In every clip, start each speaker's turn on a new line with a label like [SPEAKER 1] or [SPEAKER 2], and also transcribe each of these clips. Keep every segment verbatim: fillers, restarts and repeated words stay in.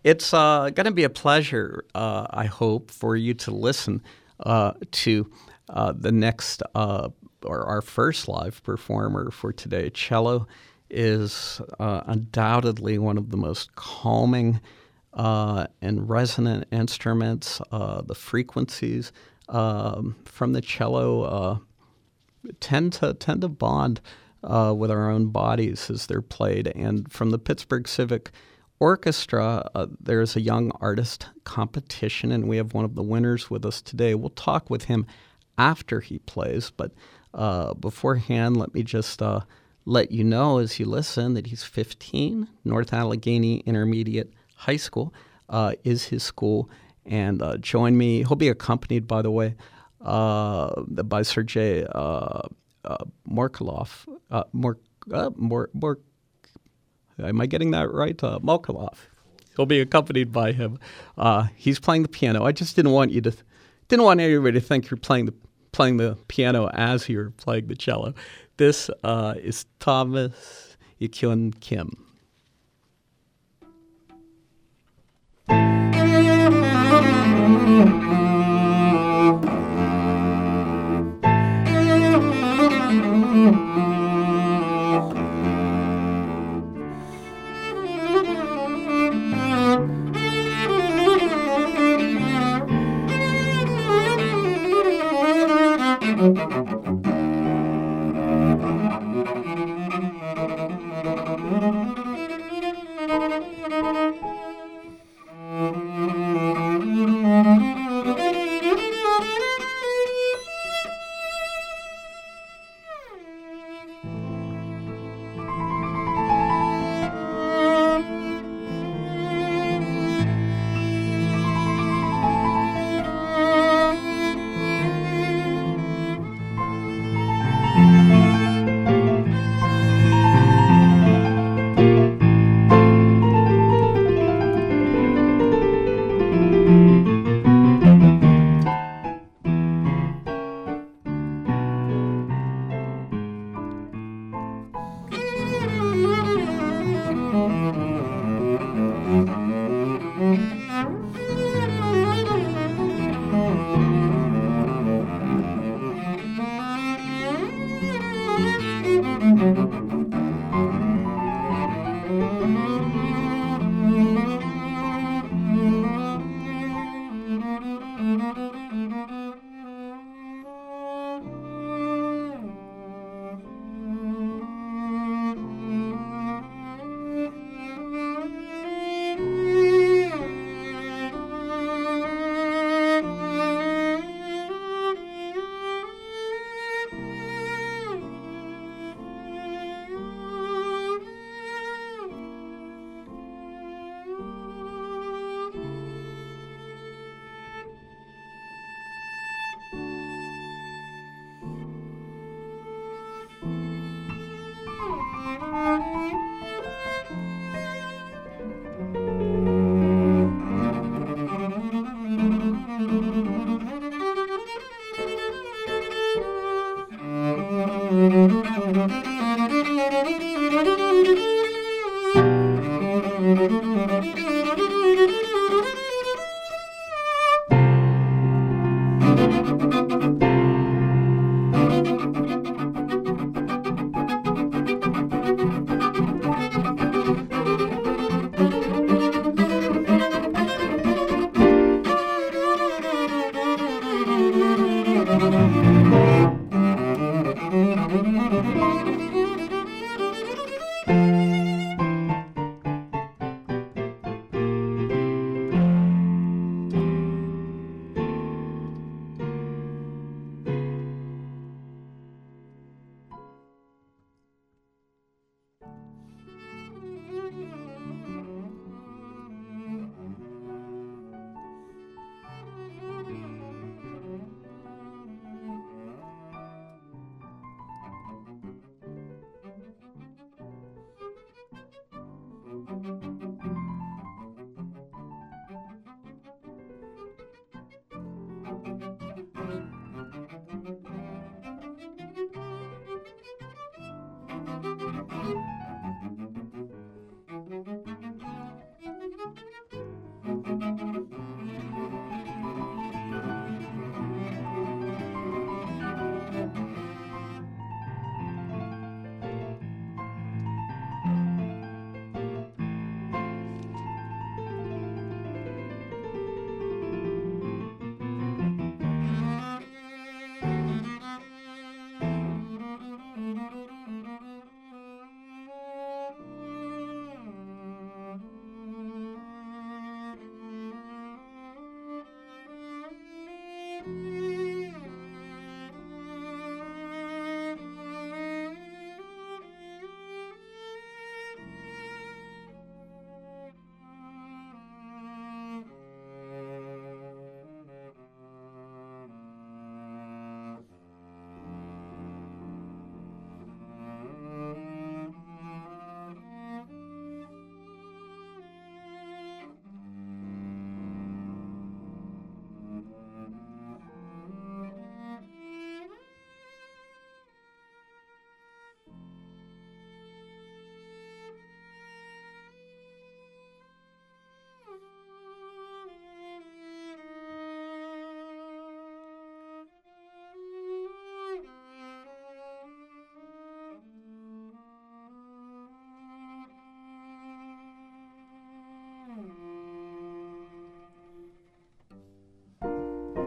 [SPEAKER 1] it's uh, going to be a pleasure, uh, I hope, for you to listen uh, to uh, the next uh, or our first live performer for today. Cello is uh, undoubtedly one of the most calming uh, and resonant instruments. Uh, the frequencies um, from the cello uh, tend to tend to bond uh, with our own bodies as they're played. And from the Pittsburgh Civic Orchestra, uh, there's a young artist competition, and we have one of the winners with us today. We'll talk with him after he plays, but uh, beforehand, let me just uh, let you know as you listen that he's fifteen. North Allegheny Intermediate High School uh, is his school, and uh, join me. He'll be accompanied, by the way, uh, by Sergei uh, uh, Morkolov. Uh, Mor, uh, Mor, Mor, am I getting that right? Uh, Mokolov. He'll be accompanied by him. Uh, he's playing the piano. I just didn't want you to, didn't want everybody to think you're playing the playing the piano as you're playing the cello. This uh, is Thomas Ikyun Kim.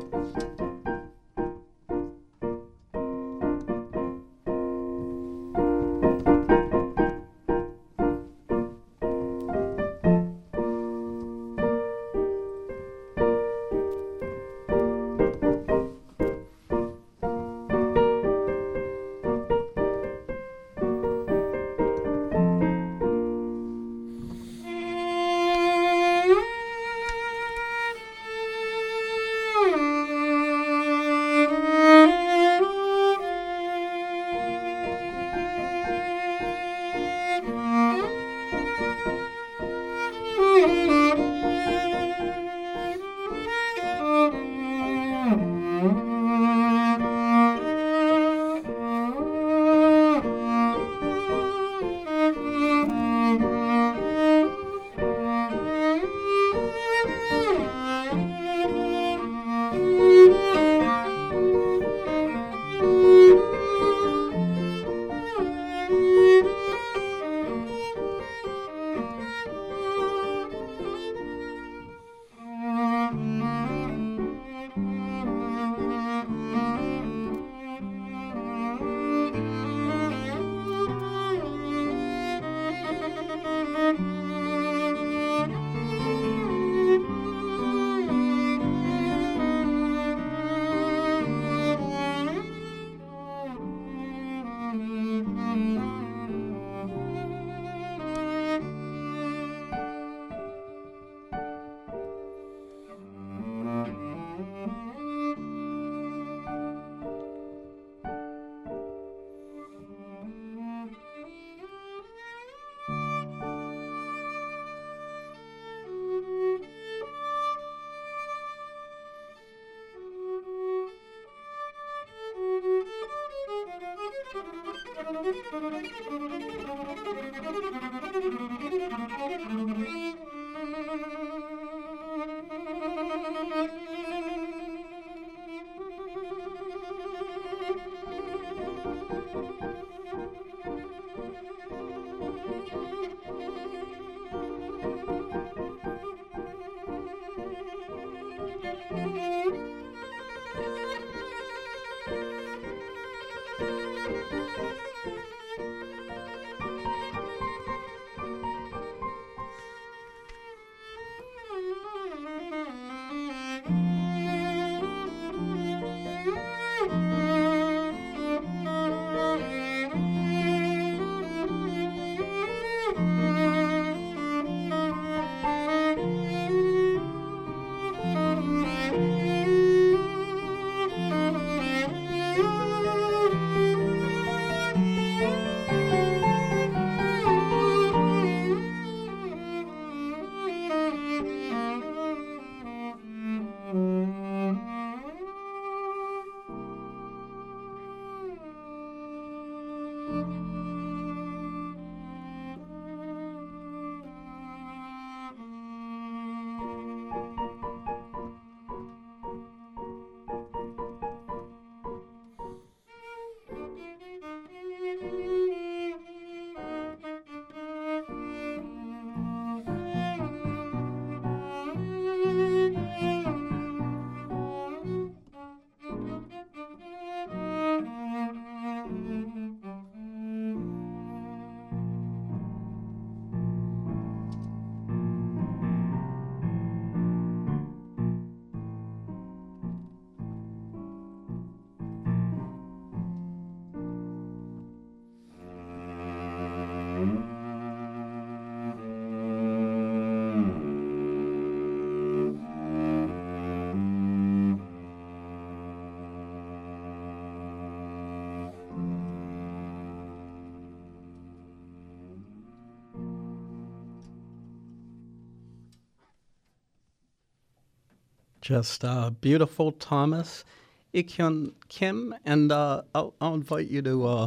[SPEAKER 1] Just uh, beautiful, Thomas Ik-hyun Kim, and uh, I'll, I'll invite you to, uh,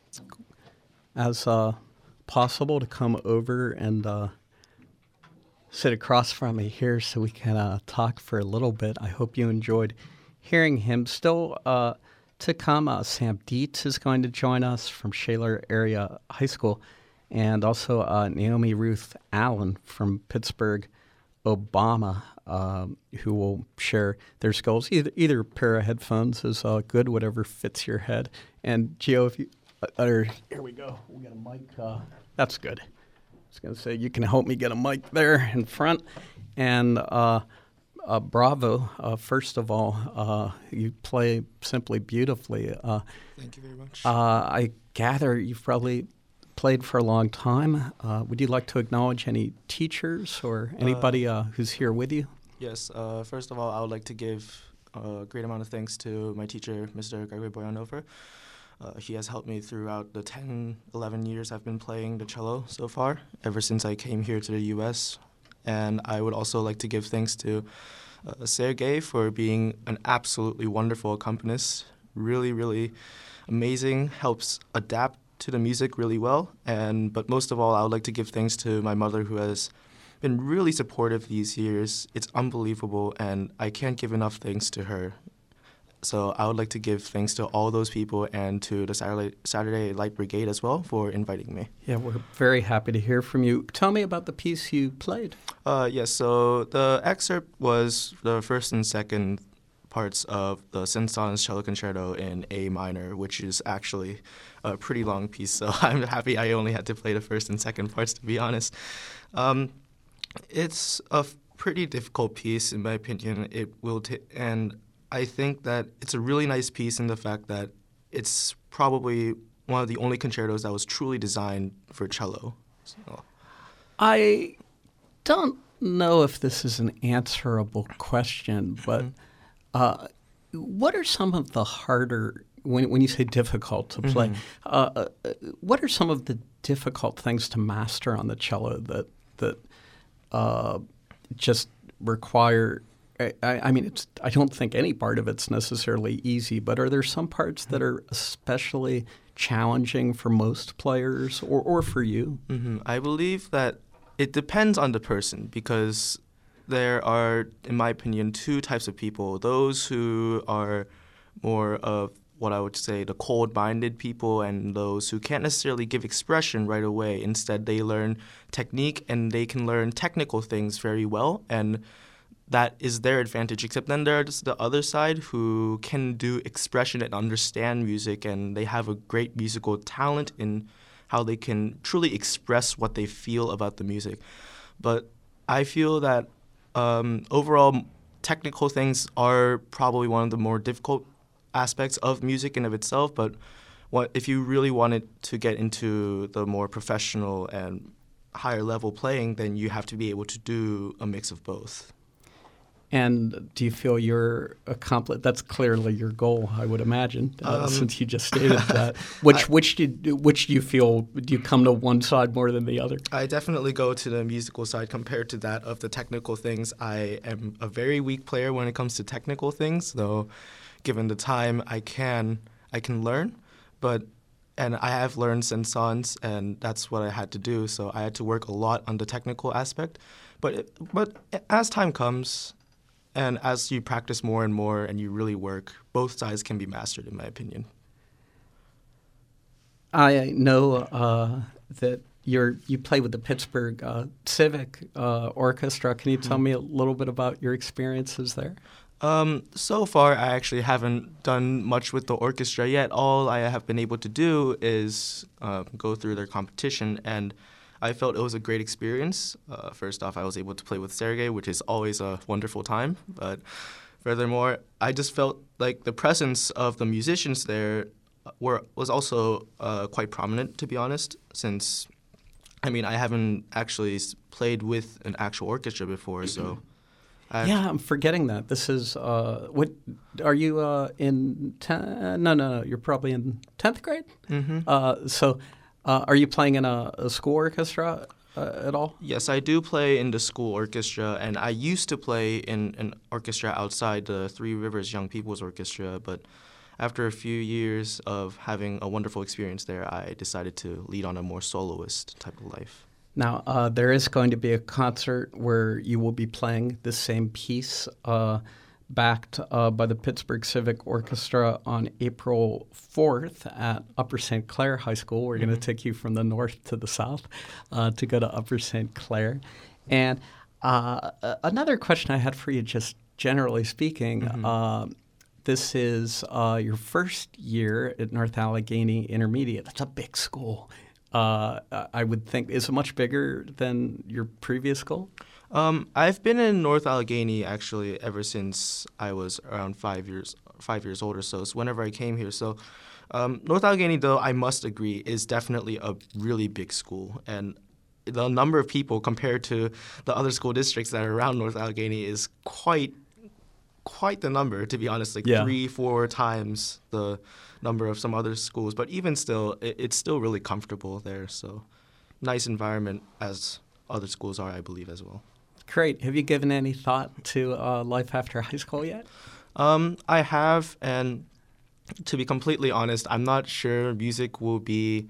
[SPEAKER 1] as uh, possible, to come over and uh, sit across from me here so we can uh, talk for a little bit. I hope you enjoyed hearing him. Still uh, to come, uh, Sam Dietz is going to join us from Shaler Area High School, and also uh, Naomi Ruth Allen from Pittsburgh Obama, um, who will share their skills. Either, either pair of headphones is uh, good, whatever fits your head. And Gio, if you, uh, or, here we go. We got a mic. Uh, that's good. I was going to say you can help me get a mic there in front. And uh, uh, bravo. Uh, first of all, uh, you play simply beautifully. Uh,
[SPEAKER 2] Thank you very much.
[SPEAKER 1] uh, I gather you've probably played for a long time. Uh, would you like to acknowledge any teachers or anybody uh, who's here with you?
[SPEAKER 2] Yes. Uh, first of all, I would like to give a great amount of thanks to my teacher, Mister Gregory Boyanover. Uh, he has helped me throughout the ten, eleven years I've been playing the cello so far, ever since I came here to the U S And I would also like to give thanks to uh, Sergei for being an absolutely wonderful accompanist. Really, really amazing, helps adapt to the music really well. And but most of all, I would like to give thanks to my mother, who has been really supportive these years. It's unbelievable, and I can't give enough thanks to her. So I would like to give thanks to all those people and to the Saturday, Saturday Light Brigade as well for inviting me.
[SPEAKER 1] Yeah, we're very happy to hear from you. Tell me about the piece you played.
[SPEAKER 2] Uh, yes, so the excerpt was the first and second parts of the Saint-Saëns Cello Concerto in A minor, which is actually a pretty long piece, so I'm happy I only had to play the first and second parts, to be honest. Um, it's a f- pretty difficult piece, in my opinion. It will t- and I think that it's a really nice piece in the fact that it's probably one of the only concertos that was truly designed for cello. So.
[SPEAKER 1] I don't know if this is an answerable question, but uh, what are some of the harder, when when you say difficult to play, mm-hmm. uh, uh, what are some of the difficult things to master on the cello that that uh, just require? I, I mean, it's. I don't think any part of it's necessarily easy, but are there some parts that are especially challenging for most players, or, or for you?
[SPEAKER 2] Mm-hmm. I believe that it depends on the person, because there are, in my opinion, two types of people. Those who are more of what I would say the cold-minded people, and those who can't necessarily give expression right away. Instead, they learn technique and they can learn technical things very well, and that is their advantage. Except then there's the other side who can do expression and understand music, and they have a great musical talent in how they can truly express what they feel about the music. But I feel that um, overall technical things are probably one of the more difficult aspects of music in of itself, but what if you really wanted to get into the more professional and higher level playing, then you have to be able to do a mix of both.
[SPEAKER 1] And do you feel you're accomplished? That's clearly your goal, I would imagine, uh, um, since you just stated that. Which I, which do you, which do you feel? Do you come to one side more than the other?
[SPEAKER 2] I definitely go to the musical side compared to that of the technical things. I am a very weak player when it comes to technical things, though. Given the time, I can I can learn, but and I have learned Saint-Saëns, and that's what I had to do. So I had to work a lot on the technical aspect, but it, but as time comes. And as you practice more and more and you really work, both sides can be mastered, in my opinion.
[SPEAKER 1] I know uh, that you're you play with the Pittsburgh uh, Civic uh, Orchestra. Can you tell mm-hmm. me a little bit about your experiences there?
[SPEAKER 2] Um, so far, I actually haven't done much with the orchestra yet. All I have been able to do is uh, go through their competition, and I felt it was a great experience. Uh, first off, I was able to play with Sergei, which is always a wonderful time. But furthermore, I just felt like the presence of the musicians there were was also uh, quite prominent, to be honest, since, I mean, I haven't actually played with an actual orchestra before, so... I've
[SPEAKER 1] yeah, I'm forgetting that. This is, uh, what, are you uh, in, ten, no, no, no, you're probably in tenth grade?
[SPEAKER 2] Mm-hmm.
[SPEAKER 1] Uh, so... Uh, are you playing in a, a school orchestra uh, at all?
[SPEAKER 2] Yes, I do play in the school orchestra, and I used to play in an orchestra outside the Three Rivers Young People's Orchestra, but after a few years of having a wonderful experience there, I decided to lead on a more soloist type of life.
[SPEAKER 1] Now, uh, there is going to be a concert where you will be playing the same piece, uh, backed uh, by the Pittsburgh Civic Orchestra on April fourth at Upper Saint Clair High School. We're mm-hmm. going to take you from the north to the south uh, to go to Upper Saint Clair. And Uh, another question I had for you, just generally speaking,
[SPEAKER 2] Mm-hmm.
[SPEAKER 1] uh, this is uh, your first year at North Allegheny Intermediate. That's a big school. Uh, I would think, is it much bigger than your previous school?
[SPEAKER 2] Um, I've been in North Allegheny actually ever since I was around five years five years old or so. So whenever I came here, so um, North Allegheny, though, I must agree, is definitely a really big school, and the number of people compared to the other school districts that are around North Allegheny is quite quite the number, to be honest, like
[SPEAKER 1] Yeah.
[SPEAKER 2] three, four times the number of some other schools. But even still, it, it's still really comfortable there. So nice environment as other schools are, I believe, as well.
[SPEAKER 1] Great. Have you given any thought to uh, life after high school yet?
[SPEAKER 2] Um, I have, and to be completely honest, I'm not sure music will be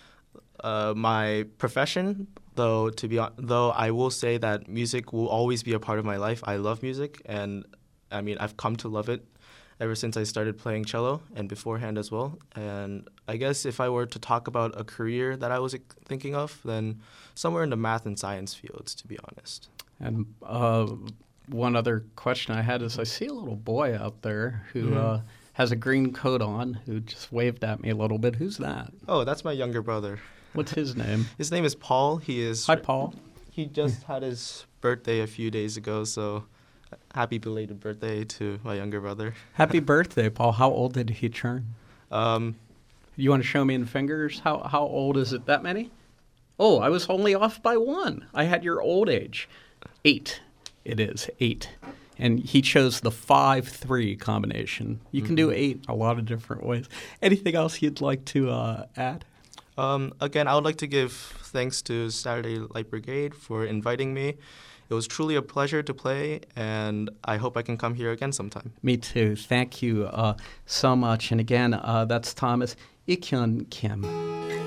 [SPEAKER 2] uh, my profession. Though to be hon- though I will say that music will always be a part of my life. I love music, and I mean I've come to love it ever since I started playing cello, and beforehand as well. And I guess if I were to talk about a career that I was thinking of, then somewhere in the math and science fields, to be honest.
[SPEAKER 1] And uh, one other question I had is I see a little boy out there who
[SPEAKER 2] Mhm.
[SPEAKER 1] uh, has a green coat on who just waved at me a little bit. Who's that?
[SPEAKER 2] Oh, that's my younger brother.
[SPEAKER 1] What's his name?
[SPEAKER 2] His name is Paul. He is.
[SPEAKER 1] Hi, Paul.
[SPEAKER 2] He just had his birthday a few days ago, so happy belated birthday to my younger brother.
[SPEAKER 1] Happy birthday, Paul. How old did he turn?
[SPEAKER 2] Um,
[SPEAKER 1] You want to show me in fingers? How how old is it? That many? Oh, I was only off by one. I had your old age. Eight. It is eight. And he chose the five three combination. You can do eight a lot of different ways. Anything else you'd like to uh, add?
[SPEAKER 2] um, again, I would like to give thanks to Saturday Light Brigade for inviting me. It was truly a pleasure to play, and I hope I can come here again sometime.
[SPEAKER 1] Me too. Thank you uh, so much. And again, uh, that's Thomas Ik-hyun Kim.